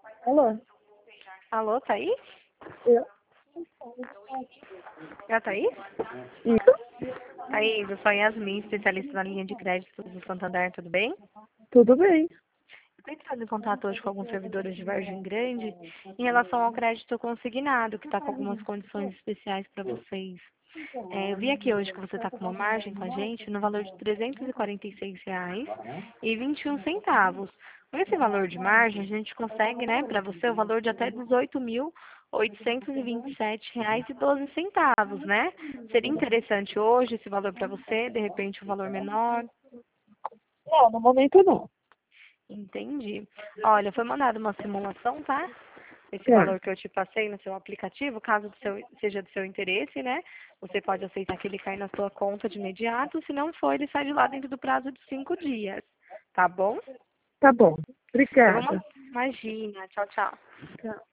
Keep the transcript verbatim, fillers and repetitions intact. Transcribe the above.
Alô? Alô, Thaís? Eu? É a Thaís? Isso? Thaís, eu sou a Yasmin, especialista na linha de crédito do Santander, tudo bem? Tudo bem. Eu estou entrando em contato hoje com alguns servidores de Vargem Grande em relação ao crédito consignado, que está com algumas condições especiais para vocês. É, eu vi aqui hoje que você está com uma margem com a gente no valor de trezentos e quarenta e seis reais e vinte e um centavos. Com esse valor de margem, a gente consegue, né, para você, o valor de até dezoito mil oitocentos e vinte e sete reais e doze centavos, né? Seria interessante hoje esse valor para você, de repente um valor menor? Não, no momento não. Entendi. Olha, foi mandada uma simulação, tá? Esse Tá, valor que eu te passei no seu aplicativo, caso do seu- seja do seu interesse, né? Você pode aceitar que ele cai na sua conta de imediato. Se não for, ele sai de lá dentro do prazo de cinco dias. Tá bom? tá bom. Então vamos. Obrigada. Imagina. Tchau, tchau. Tchau.